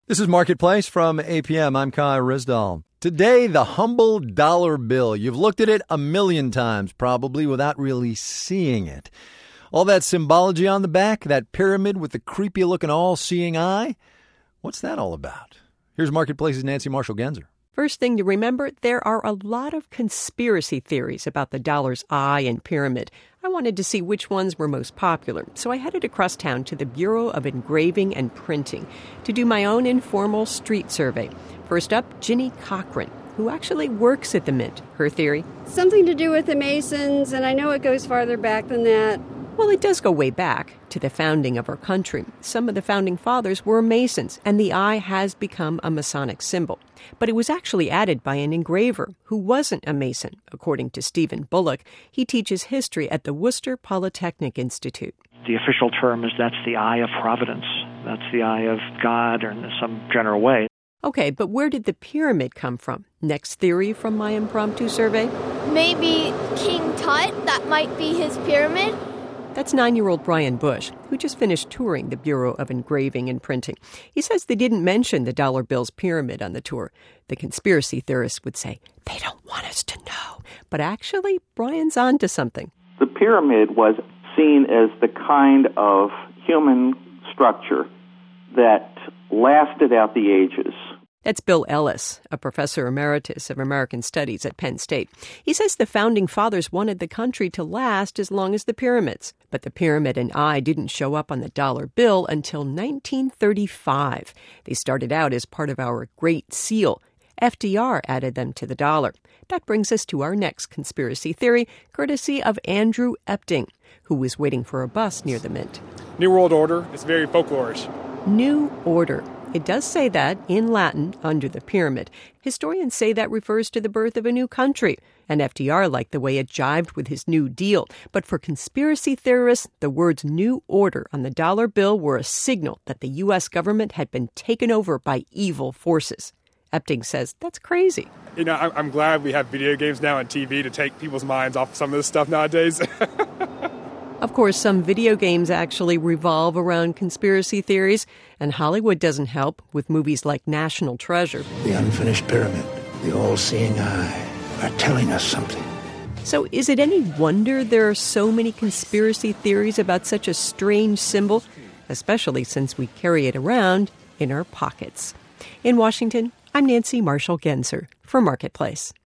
This is Marketplace from APM. I'm Kai Rizdal. Today, the humble dollar bill. You've looked at it a million times, probably, without really seeing it. All that symbology on the back, that pyramid with the creepy-looking all-seeing eye, what's that all about? Here's Marketplace's Nancy Marshall-Genzer. First thing to remember, there are a lot of conspiracy theories about the dollar's eye and pyramid. I wanted to see which ones were most popular, so I headed across town to the Bureau of Engraving and Printing to do my own informal street survey. First up, Ginny Cochran, who actually works at the Mint. Her theory? Something to do with the Masons, and I know it goes farther back than that. Well, it does go way back to the founding of our country. Some of the founding fathers were Masons, and the eye has become a Masonic symbol. But it was actually added by an engraver who wasn't a Mason, according to Stephen Bullock. He teaches history at the Worcester Polytechnic Institute. The official term is that's the eye of providence. That's the eye of God, or in some general way. Okay, but where did the pyramid come from? Next theory from my impromptu survey? Maybe King Tut, that might be his pyramid. That's 9-year-old Brian Bush, who just finished touring the Bureau of Engraving and Printing. He says they didn't mention the dollar bill's pyramid on the tour. The conspiracy theorists would say, they don't want us to know. But actually, Brian's onto something. The pyramid was seen as the kind of human structure that lasted out the ages. That's Bill Ellis, a professor emeritus of American Studies at Penn State. He says the founding fathers wanted the country to last as long as the pyramids. But the pyramid and eye didn't show up on the dollar bill until 1935. They started out as part of our Great Seal. FDR added them to the dollar. That brings us to our next conspiracy theory, courtesy of Andrew Epting, who was waiting for a bus near the Mint. New World Order is very folklorish. New Order. It does say that in Latin under the pyramid. Historians say that refers to the birth of a new country, and FDR liked the way it jived with his New Deal. But for conspiracy theorists, the words New Order on the dollar bill were a signal that the U.S. government had been taken over by evil forces. Epting says that's crazy. You know, I'm glad we have video games now and TV to take people's minds off some of this stuff nowadays. Of course, some video games actually revolve around conspiracy theories, and Hollywood doesn't help with movies like National Treasure. The unfinished pyramid, the all-seeing eye, are telling us something. So is it any wonder there are so many conspiracy theories about such a strange symbol, especially since we carry it around in our pockets? In Washington, I'm Nancy Marshall-Genzer for Marketplace.